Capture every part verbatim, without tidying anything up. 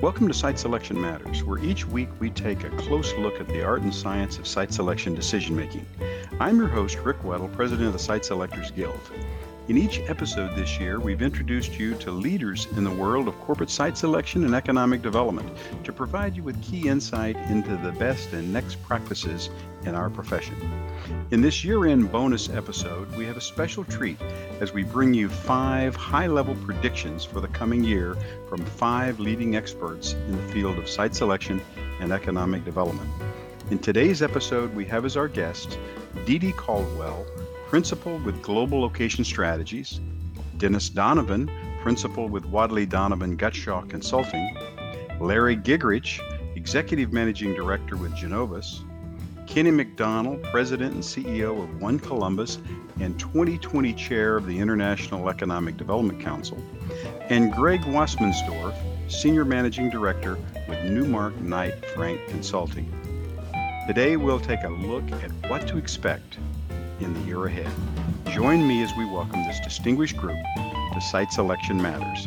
Welcome to Site Selection Matters, where each week we take a close look at the art and science of site selection decision making. I'm your host, Rick Weddle, president of the Site Selectors Guild. In each episode this year, we've introduced you to leaders in the world of corporate site selection and economic development to provide you with key insight into the best and next practices in our profession. In this year-end bonus episode, we have a special treat as we bring you five high-level predictions for the coming year from five leading experts in the field of site selection and economic development. In today's episode, we have as our guests Dee Dee Caldwell, Principal with Global Location Strategies, Dennis Donovan, Principal with Wadley Donovan Gutshaw Consulting, Larry Gigrich, Executive Managing Director with Genovis, Kenny McDonald, President and C E O of One Columbus and twenty twenty Chair of the International Economic Development Council, and Greg Wassmansdorf, Senior Managing Director with Newmark Knight Frank Consulting. Today we'll take a look at what to expect in the year ahead. Join me as we welcome this distinguished group to Site Selection Matters.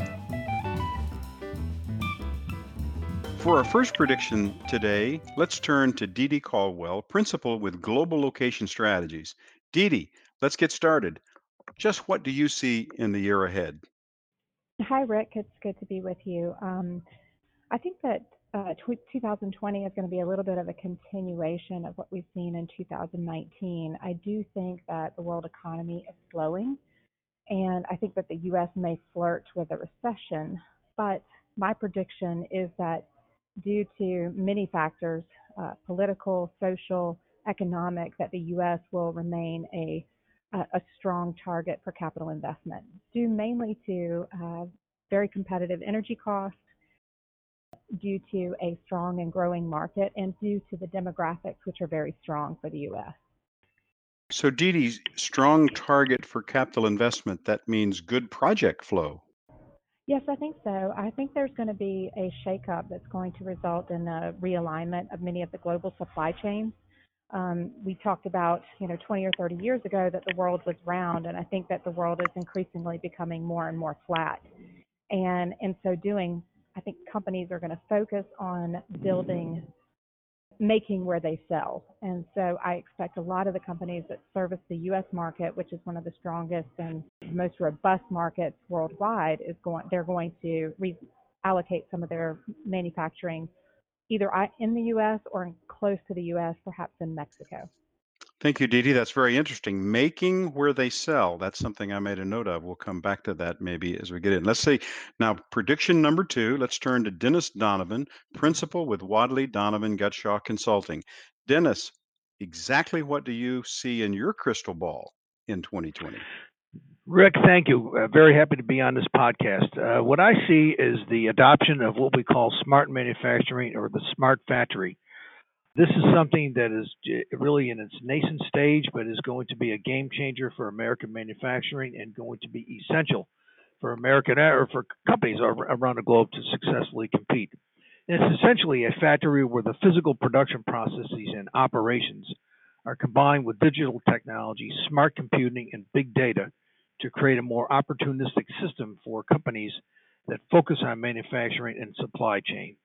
For our first prediction today, let's turn to Dee Dee Caldwell, Principal with Global Location Strategies. Dee Dee, let's get started. Just what do you see in the year ahead? Hi, Rick. It's good to be with you. Um, I think that uh, tw- twenty twenty is going to be a little bit of a continuation of what we've seen in two thousand nineteen. I do think that the world economy is slowing, and I think that the U S may flirt with a recession, but my prediction is that due to many factors, uh, political, social, economic, that the U S will remain a, a, a strong target for capital investment, due mainly to uh, very competitive energy costs, due to a strong and growing market, and due to the demographics, which are very strong for the U S. So Dee Dee, strong target for capital investment, that means good project flow. Yes, I think so. I think there's going to be a shakeup that's going to result in a realignment of many of the global supply chains. Um, we talked about, you know, twenty or thirty years ago that the world was round, and I think that the world is increasingly becoming more and more flat. And in so doing, I think companies are going to focus on building, making where they sell. And so I expect a lot of the companies that service the U S market, which is one of the strongest and most robust markets worldwide, is going, they're going to reallocate some of their manufacturing either in the U S or close to the U S, perhaps in Mexico. Thank you, Dee Dee. That's very interesting. Making where they sell. That's something I made a note of. We'll come back to that maybe as we get in. Let's say now prediction number two. Let's turn to Dennis Donovan, Principal with Wadley Donovan Gutshaw Consulting. Dennis, exactly what do you see in your crystal ball in twenty twenty? Rick, thank you. Uh, very happy to be on this podcast. Uh, what I see is the adoption of what we call smart manufacturing or the smart factory. This is something that is really in its nascent stage, but is going to be a game changer for American manufacturing and going to be essential for American or for companies around the globe to successfully compete. And it's essentially a factory where the physical production processes and operations are combined with digital technology, smart computing, and big data to create a more opportunistic system for companies that focus on manufacturing and supply chain.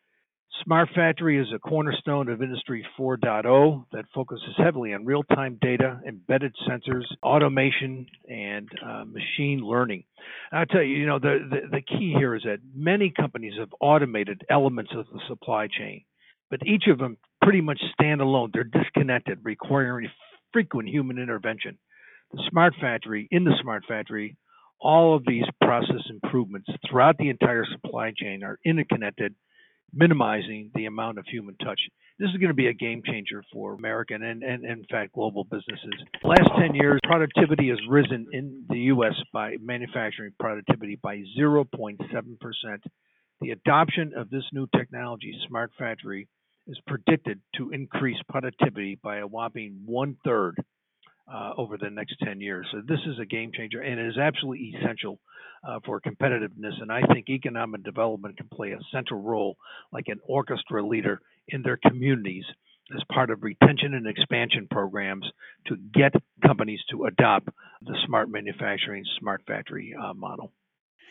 Smart Factory is a cornerstone of Industry four point oh that focuses heavily on real-time data, embedded sensors, automation, and uh, machine learning. And I'll tell you, you know, the, the, the key here is that many companies have automated elements of the supply chain, but each of them pretty much stand alone. They're disconnected, requiring frequent human intervention. The Smart Factory, in the Smart Factory, all of these process improvements throughout the entire supply chain are interconnected, minimizing the amount of human touch. This is going to be a game changer for American and, and, and in fact, global businesses. The last ten years, productivity has risen in the U S by manufacturing productivity by zero point seven percent. The adoption of this new technology, Smart Factory, is predicted to increase productivity by a whopping one-third uh, over the next ten years. So this is a game changer, and it is absolutely essential uh, for competitiveness. And I think economic development can play a central role, like an orchestra leader in their communities, as part of retention and expansion programs to get companies to adopt the smart manufacturing, smart factory uh, model.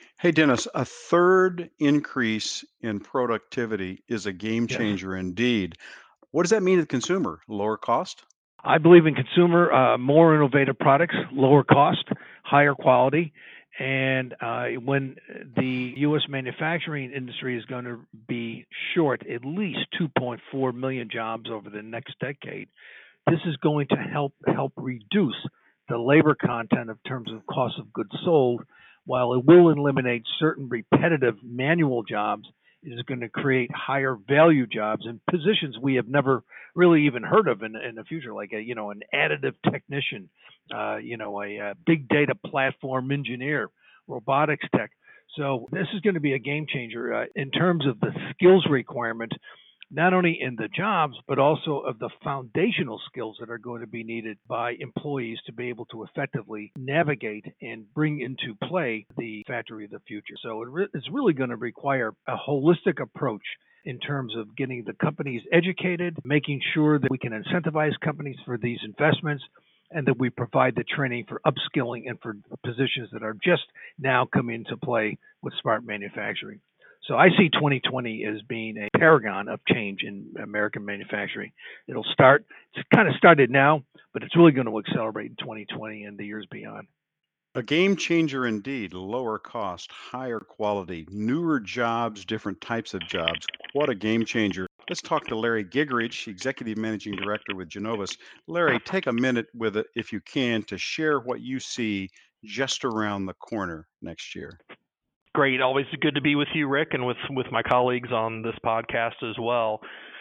Hey, Dennis, a third increase in productivity is a game Yes. changer indeed. What does that mean to the consumer? Lower cost? I believe in consumer, uh, more innovative products, lower cost, higher quality. And uh, when the U S manufacturing industry is going to be short at least two point four million jobs over the next decade, this is going to help help reduce the labor content in terms of cost of goods sold. While it will eliminate certain repetitive manual jobs, it is going to create higher value jobs and positions we have never really even heard of in, in the future, like a you know an additive technician, uh, you know a, a big data platform engineer, robotics tech. So this is going to be a game changer uh, in terms of the skills requirement, not only in the jobs, but also of the foundational skills that are going to be needed by employees to be able to effectively navigate and bring into play the factory of the future. So it re- it's really going to require a holistic approach in terms of getting the companies educated, making sure that we can incentivize companies for these investments, and that we provide the training for upskilling and for positions that are just now coming into play with smart manufacturing. So I see twenty twenty as being a paragon of change in American manufacturing. It'll start, it's kind of started now, but it's really going to accelerate in twenty twenty and the years beyond. A game changer indeed. Lower cost, higher quality, newer jobs, different types of jobs. What a game changer. Let's talk to Larry Gigerich, Executive Managing Director with Genovis. Larry, take a minute with it, if you can, to share what you see just around the corner next year. Great. Always good to be with you, Rick, and with, with my colleagues on this podcast as well.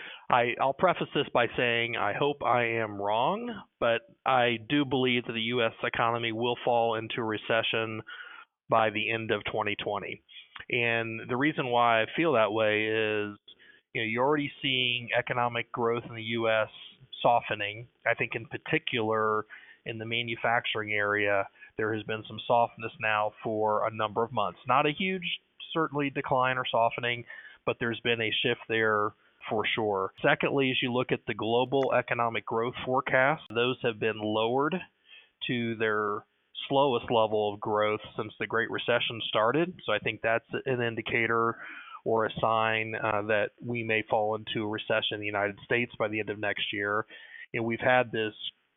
I, I'll preface this by saying I hope I am wrong, but I do believe that the U S economy will fall into a recession by the end of twenty twenty. And the reason why I feel that way is, you know, you're already seeing economic growth in the U S softening. I think in particular in the manufacturing area, there has been some softness now for a number of months. Not a huge, certainly decline or softening, but there's been a shift there for sure. Secondly, as you look at the global economic growth forecasts, those have been lowered to their slowest level of growth since the Great Recession started. So I think that's an indicator or a sign uh, that we may fall into a recession in the United States by the end of next year. And we've had this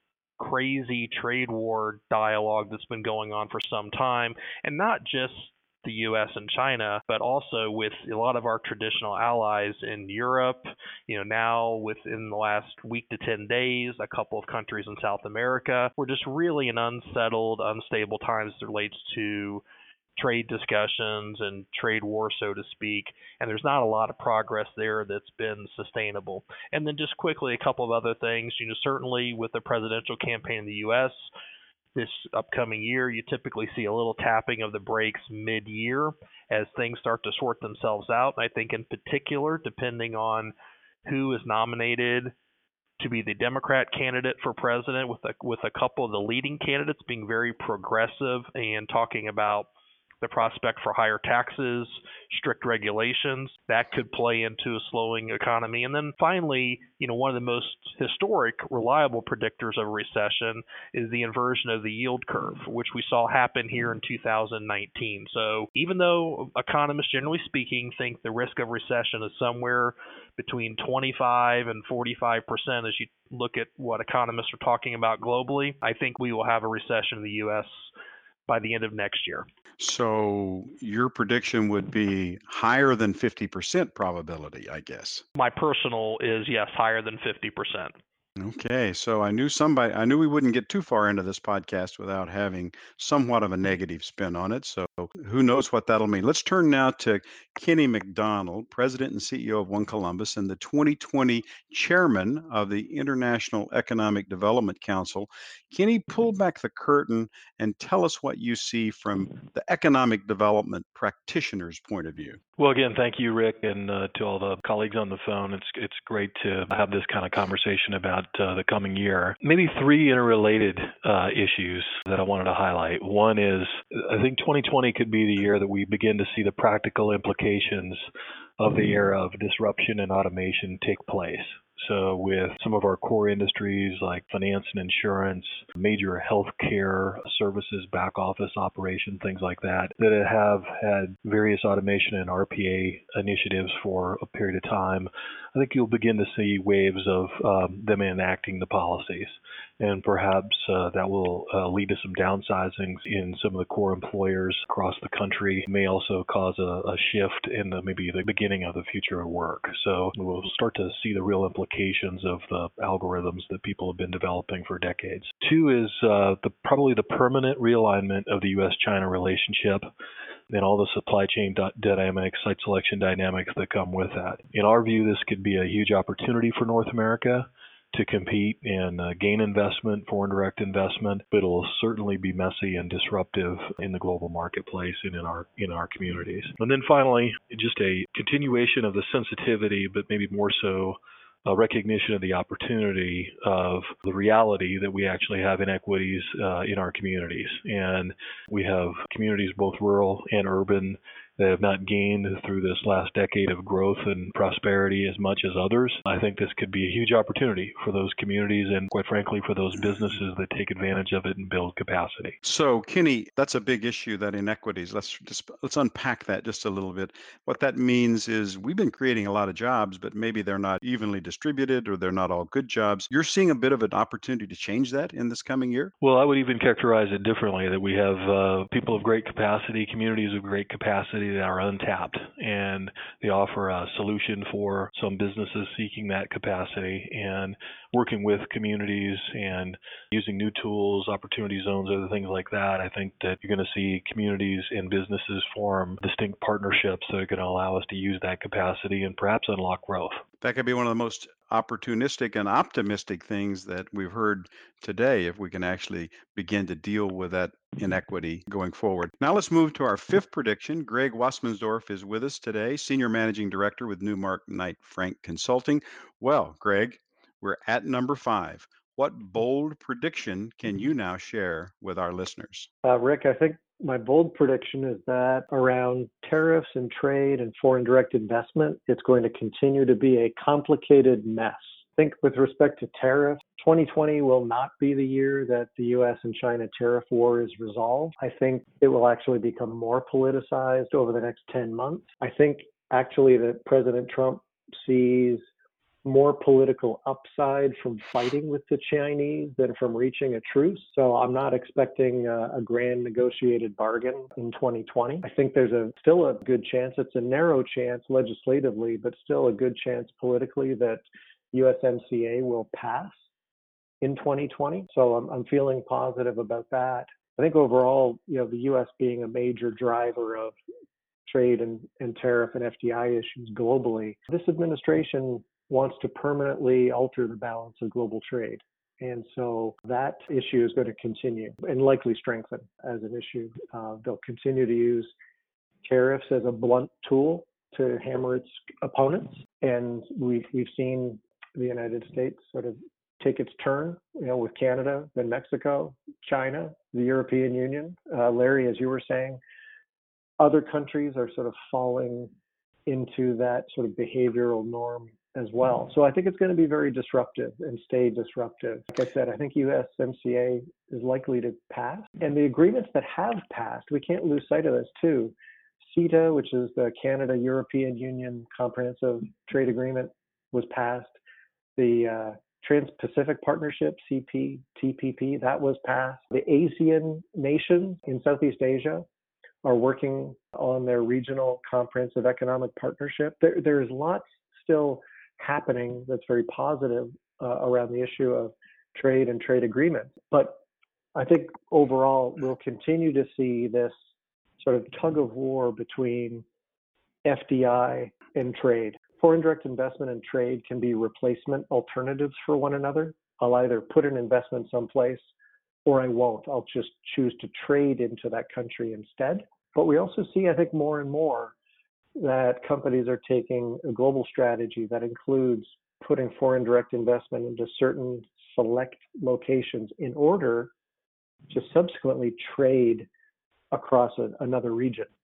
crazy trade war dialogue that's been going on for some time, and not just the U S and China, but also with a lot of our traditional allies in Europe. You know, now within the last week to ten days, a couple of countries in South America. We're just really in unsettled, unstable times as it relates to trade discussions and trade war, so to speak, and there's not a lot of progress there that's been sustainable. And then just quickly, a couple of other things. You know, certainly with the presidential campaign in the U S this upcoming year, you typically see a little tapping of the brakes mid-year as things start to sort themselves out. And I think in particular, depending on who is nominated to be the Democrat candidate for president, with a, with a couple of the leading candidates being very progressive and talking about the prospect for higher taxes, strict regulations, that could play into a slowing economy. And then finally, you know, one of the most historic, reliable predictors of a recession is the inversion of the yield curve, which we saw happen here in two thousand nineteen. So even though economists, generally speaking, think the risk of recession is somewhere between twenty-five and forty-five percent as you look at what economists are talking about globally, I think we will have a recession in the U S by the end of next year. So your prediction would be higher than fifty percent probability, I guess. My personal is, yes, higher than fifty percent. Okay, so I knew somebody, I knew we wouldn't get too far into this podcast without having somewhat of a negative spin on it. So who knows what that'll mean. Let's turn now to Kenny McDonald, President and C E O of One Columbus and the twenty twenty Chairman of the International Economic Development Council. Kenny, pull back the curtain and tell us what you see from the economic development practitioner's point of view. Well, again, thank you, Rick, and uh, to all the colleagues on the phone. It's it's great to have this kind of conversation about uh, the coming year. Maybe three interrelated uh, issues that I wanted to highlight. One is I think twenty twenty could be the year that we begin to see the practical implications of the era of disruption and automation take place. So with some of our core industries like finance and insurance, major healthcare services, back office operation, things like that, that have had various automation and R P A initiatives for a period of time, I think you'll begin to see waves of um, them enacting the policies. And perhaps uh, that will uh, lead to some downsizings in some of the core employers across the country. It may also cause a, a shift in the, maybe the beginning of the future of work. So we'll start to see the real implications of the algorithms that people have been developing for decades. Two is uh, the probably the permanent realignment of the U S China relationship and all the supply chain dynamics, site selection dynamics that come with that. In our view, this could be a huge opportunity for North America to compete and uh, gain investment, foreign direct investment, but it'll certainly be messy and disruptive in the global marketplace and in our in our communities. And then finally, just a continuation of the sensitivity, but maybe more so a recognition of the opportunity of the reality that we actually have inequities uh, in our communities. And we have communities both rural and urban that have not gained through this last decade of growth and prosperity as much as others. I think this could be a huge opportunity for those communities and, quite frankly, for those businesses that take advantage of it and build capacity. So, Kenny, that's a big issue, that inequities. Let's just let's unpack that just a little bit. What that means is we've been creating a lot of jobs, but maybe they're not evenly distributed or they're not all good jobs. You're seeing a bit of an opportunity to change that in this coming year? Well, I would even characterize it differently, that we have uh, people of great capacity, communities of great capacity that are untapped, and they offer a solution for some businesses seeking that capacity, and working with communities and using new tools, opportunity zones, other things like that. I think that you're going to see communities and businesses form distinct partnerships that are going to allow us to use that capacity and perhaps unlock growth. That could be one of the most opportunistic and optimistic things that we've heard today, if we can actually begin to deal with that inequity going forward. Now let's move to our fifth prediction. Greg Wassmansdorf is with us today, Senior Managing Director with Newmark Knight Frank Consulting. Well, Greg, we're at number five. What bold prediction can you now share with our listeners? Uh, Rick, I think my bold prediction is that around tariffs and trade and foreign direct investment, it's going to continue to be a complicated mess. I think with respect to tariffs, twenty twenty will not be the year that the U S and China tariff war is resolved. I think it will actually become more politicized over the next ten months. I think actually that President Trump sees more political upside from fighting with the Chinese than from reaching a truce. So I'm not expecting a, a grand negotiated bargain in twenty twenty. I think there's a still a good chance, it's a narrow chance legislatively, but still a good chance politically that U S M C A will pass in twenty twenty. So I'm, I'm feeling positive about that. I think overall, you know, the U S being a major driver of trade and, and tariff and F D I issues globally, this administration wants to permanently alter the balance of global trade. And so that issue is going to continue and likely strengthen as an issue. Uh, they'll continue to use tariffs as a blunt tool to hammer its opponents. And we've, we've seen the United States sort of take its turn, you know, with Canada, then Mexico, China, the European Union. Uh, Larry, as you were saying, other countries are sort of falling into that sort of behavioral norm as well. So I think it's going to be very disruptive and stay disruptive. Like I said, I think U S M C A is likely to pass. And the agreements that have passed, we can't lose sight of this too. CETA, which is the Canada-European Union Comprehensive Trade Agreement, was passed. The uh, Trans-Pacific Partnership, C P T P P, that was passed. The ASEAN nations in Southeast Asia are working on their regional comprehensive economic partnership. There, there's lots still happening that's very positive uh, around the issue of trade and trade agreements. But I think overall we'll continue to see this sort of tug of war between F D I and trade. Foreign direct investment and trade can be replacement alternatives for one another. I'll either put an investment someplace or I won't. I'll just choose to trade into that country instead. But we also see, I think, more and more that companies are taking a global strategy that includes putting foreign direct investment into certain select locations in order to subsequently trade across a, another region.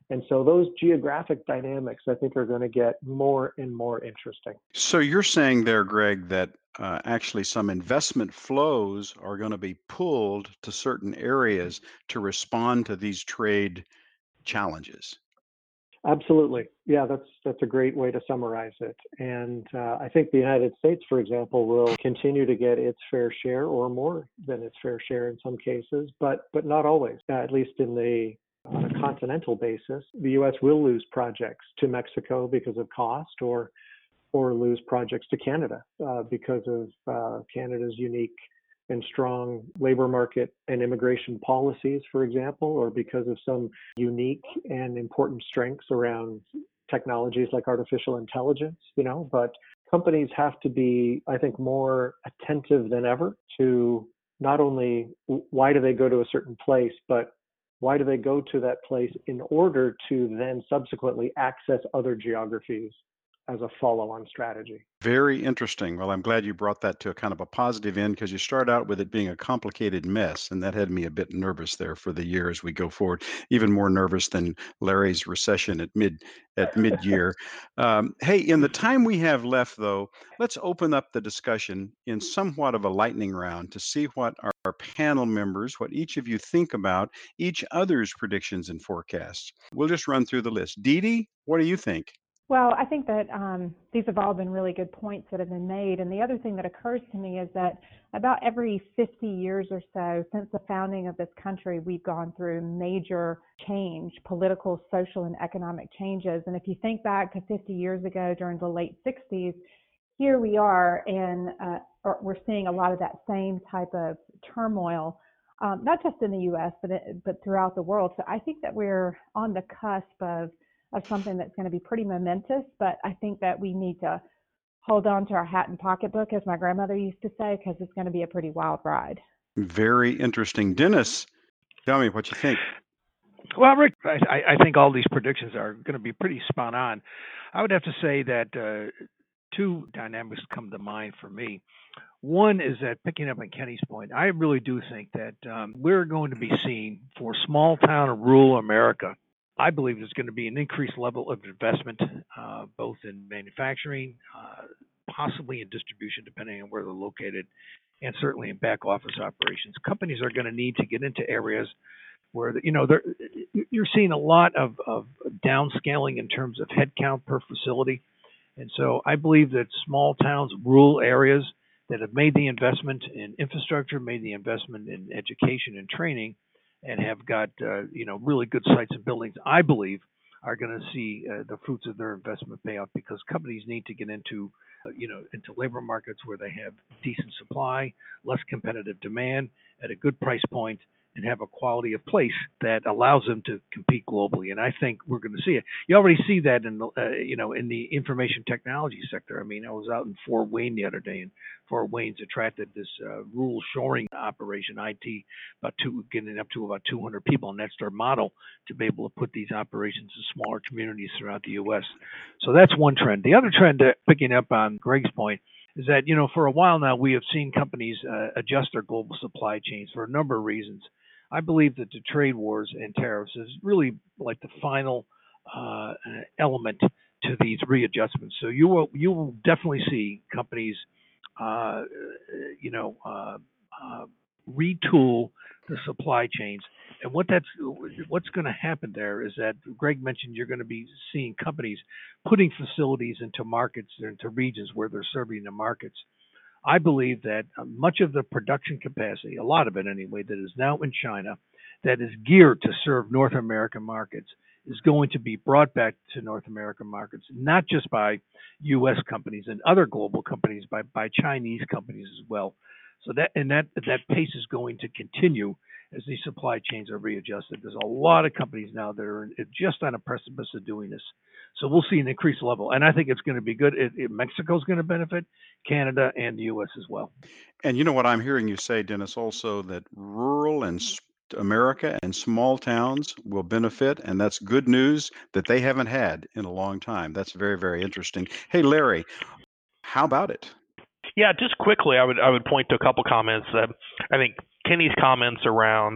And so those geographic dynamics, I think, are going to get more and more interesting. So you're saying there, Greg, that uh, actually some investment flows are going to be pulled to certain areas to respond to these trade challenges. Absolutely. Yeah, that's that's a great way to summarize it. And uh, I think the United States, for example, will continue to get its fair share or more than its fair share in some cases, but but not always. Uh, at least in the on a continental basis, the U S will lose projects to Mexico because of cost, or or lose projects to Canada uh, because of uh, Canada's unique and strong labor market and immigration policies, for example, or because of some unique and important strengths around technologies like artificial intelligence, you know, but companies have to be, I think, more attentive than ever to not only why do they go to a certain place, but why do they go to that place in order to then subsequently access other geographies as a follow-on strategy. Very interesting. Well, I'm glad you brought that to a kind of a positive end, because you start out with it being a complicated mess, and that had me a bit nervous there for the year as we go forward. Even more nervous than Larry's recession at mid at mid-year. Um, hey, in the time we have left, though, let's open up the discussion in somewhat of a lightning round to see what our, our panel members, what each of you think about each other's predictions and forecasts. We'll just run through the list. Dee Dee, what do you think? Well, I think that um, these have all been really good points that have been made. And the other thing that occurs to me is that about every fifty years or so since the founding of this country, we've gone through major change, political, social, and economic changes. And if you think back to fifty years ago during the late sixties, here we are, and uh, we're seeing a lot of that same type of turmoil, um, not just in the U S, but, it, but throughout the world. So I think that we're on the cusp of of something that's going to be pretty momentous, but I think that we need to hold on to our hat and pocketbook, as my grandmother used to say, because it's going to be a pretty wild ride. Very interesting. Dennis, tell me what you think. Well, Rick, I, I think all these predictions are going to be pretty spot on. I would have to say that uh, two dynamics come to mind for me. One is that, picking up on Kenny's point, I really do think that um, we're going to be seeing, for small town and rural America, I believe there's going to be an increased level of investment, uh, both in manufacturing, uh, possibly in distribution, depending on where they're located, and certainly in back office operations. Companies are going to need to get into areas where, you know, you're seeing a lot of, of downscaling in terms of headcount per facility. And so I believe that small towns, rural areas that have made the investment in infrastructure, made the investment in education and training, and have got uh, you know really good sites and buildings, I believe, are going to see uh, the fruits of their investment pay off, because companies need to get into uh, you know into labor markets where they have decent supply, less competitive demand, at a good price point, and have a quality of place that allows them to compete globally. And I think we're going to see it. You already see that in the, uh, you know, in the information technology sector. I mean, I was out in Fort Wayne the other day, and Fort Wayne's attracted this uh, rural shoring operation, I T, about two, getting up to about two hundred people, and that's their model, to be able to put these operations in smaller communities throughout the U S. So that's one trend. The other trend, uh, picking up on Greg's point, is that, you know, for a while now, we have seen companies uh, adjust their global supply chains for a number of reasons. I believe that the trade wars and tariffs is really like the final uh, element to these readjustments. So you will you will definitely see companies, uh, you know, uh, uh, retool the supply chains. And what that's what's going to happen there is that Greg mentioned you're going to be seeing companies putting facilities into markets, into regions where they're serving the markets. I believe that much of the production capacity, a lot of it anyway, that is now in China, that is geared to serve North American markets, is going to be brought back to North American markets, not just by U S companies and other global companies, by, by Chinese companies as well. So that and that that pace is going to continue as these supply chains are readjusted. There's a lot of companies now that are just on a precipice of doing this. So we'll see an increased level, and I think it's going to be good. It, it, Mexico's going to benefit, Canada, and the U S as well. And you know what I'm hearing you say, Dennis, also that rural and America and small towns will benefit, and that's good news that they haven't had in a long time. That's very, very interesting. Hey, Larry, how about it? Yeah, just quickly, I would I would point to a couple comments that I think Kenny's comments around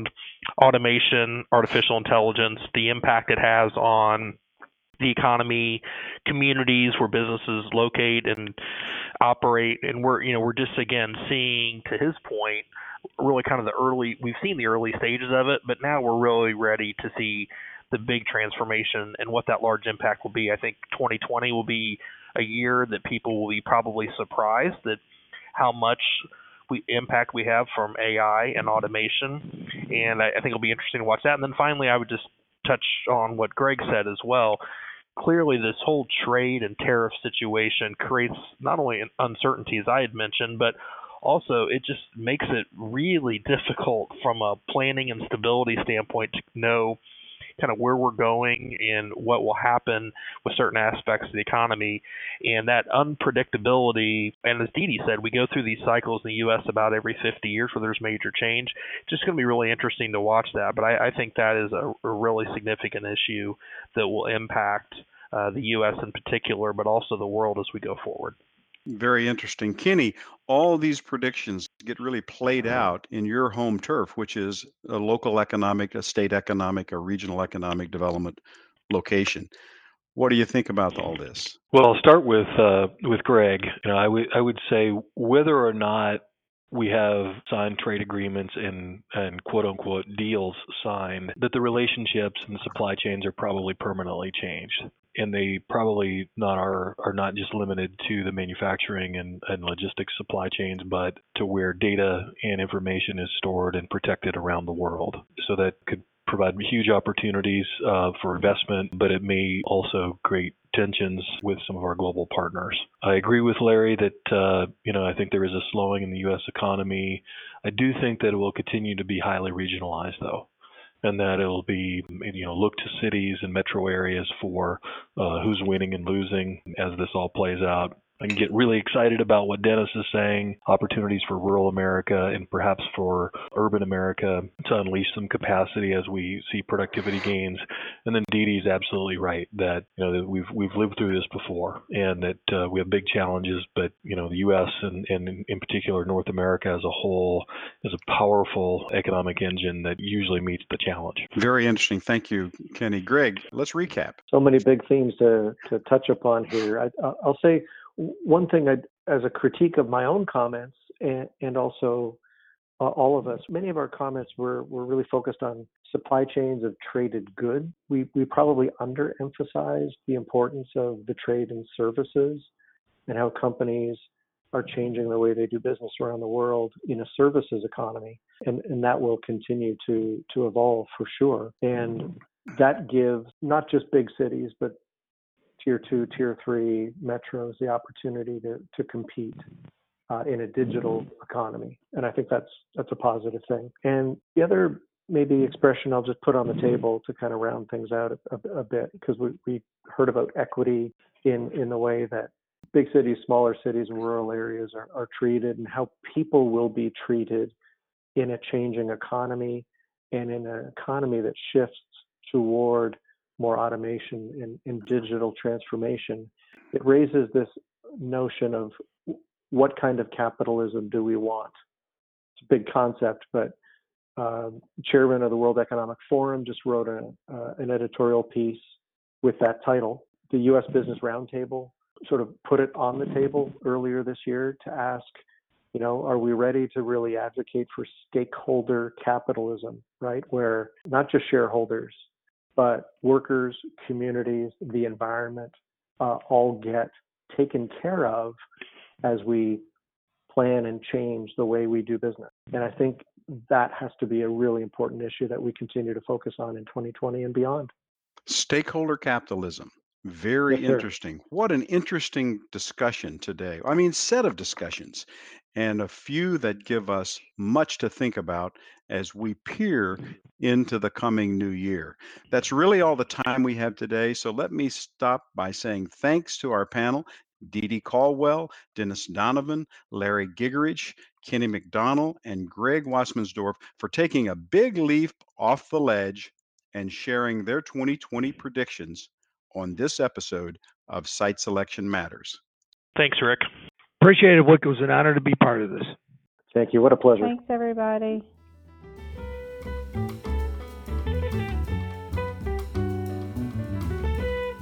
automation, artificial intelligence, the impact it has on the economy, communities where businesses locate and operate, and we're you know we're just again seeing, to his point, really kind of the early. We've seen the early stages of it, but now we're really ready to see the big transformation and what that large impact will be. I think twenty twenty will be a year that people will be probably surprised that how much we, impact we have from A I and automation, and I, I think it'll be interesting to watch that. And then finally, I would just touch on what Greg said as well. Clearly, this whole trade and tariff situation creates not only an uncertainty, as I had mentioned, but also it just makes it really difficult from a planning and stability standpoint to know kind of where we're going and what will happen with certain aspects of the economy. And that unpredictability, and as Dee Dee said, we go through these cycles in the U S about every fifty years where there's major change. It's just going to be really interesting to watch that. But I, I think that is a, a really significant issue that will impact uh, the U S in particular, but also the world as we go forward. Very interesting. Kenny, all these predictions get really played out in your home turf, which is a local economic, a state economic, a regional economic development location. What do you think about all this? Well, I'll start with uh, with Greg. You know, I would I would say whether or not we have signed trade agreements and, and quote unquote deals signed, that the relationships and the supply chains are probably permanently changed. And they probably not are, are not just limited to the manufacturing and, and logistics supply chains, but to where data and information is stored and protected around the world. So that could provide huge opportunities uh, for investment, but it may also create tensions with some of our global partners. I agree with Larry that, uh, you know, I think there is a slowing in the U S economy. I do think that it will continue to be highly regionalized, though, and that it'll be, you know, look to cities and metro areas for uh, who's winning and losing as this all plays out. I can get really excited about what Dennis is saying, opportunities for rural America and perhaps for urban America to unleash some capacity as we see productivity gains. And then Dee Dee's absolutely right that, you know, that we've we've lived through this before and that uh, we have big challenges, but, you know, the U S and, and in particular North America as a whole is a powerful economic engine that usually meets the challenge. Very interesting. Thank you, Kenny. Greg, let's recap. So many big themes to, to touch upon here. I, I'll say one thing I'd, as a critique of my own comments and, and also uh, all of us, many of our comments were, were really focused on supply chains of traded goods. We, we probably underemphasized the importance of the trade and services and how companies are changing the way they do business around the world in a services economy. And, and that will continue to, to evolve for sure. And that gives not just big cities, but tier two, tier three metros the opportunity to, to compete uh, in a digital economy. And I think that's that's a positive thing. And the other maybe expression I'll just put on the table to kind of round things out a, a, a bit, because we, we heard about equity in, in the way that big cities, smaller cities, and rural areas are, are treated and how people will be treated in a changing economy and in an economy that shifts toward more automation and, and digital transformation. It raises this notion of what kind of capitalism do we want? It's a big concept, but uh, chairman of the World Economic Forum just wrote a, uh, an editorial piece with that title. The U S Business Roundtable sort of put it on the table earlier this year to ask, you know, are we ready to really advocate for stakeholder capitalism, right? Where not just shareholders, but workers, communities, the environment, uh, all get taken care of as we plan and change the way we do business. And I think that has to be a really important issue that we continue to focus on in twenty twenty and beyond. Stakeholder capitalism. Very Yes, sir. interesting. What an interesting discussion today. I mean, set of discussions, and a few that give us much to think about as we peer into the coming new year. That's really all the time we have today. So let me stop by saying thanks to our panel, Dee Dee Caldwell, Dennis Donovan, Larry Gigerich, Kenny McDonald, and Greg Wassmansdorf for taking a big leap off the ledge and sharing their twenty twenty predictions on this episode of Site Selection Matters. Thanks, Rick. Appreciate it, Wick. It was an honor to be part of this. Thank you. What a pleasure. Thanks, everybody.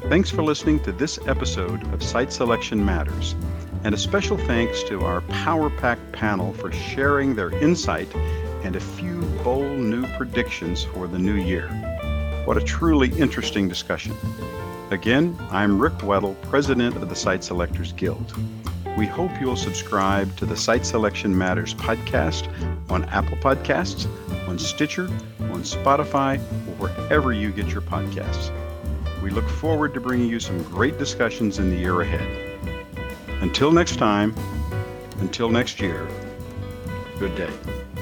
Thanks for listening to this episode of Site Selection Matters, and a special thanks to our power-packed panel for sharing their insight and a few bold new predictions for the new year. What a truly interesting discussion. Again, I'm Rick Weddle, President of the Site Selectors Guild. We hope you'll subscribe to the Site Selection Matters podcast on Apple Podcasts, on Stitcher, on Spotify, or wherever you get your podcasts. We look forward to bringing you some great discussions in the year ahead. Until next time, until next year, good day.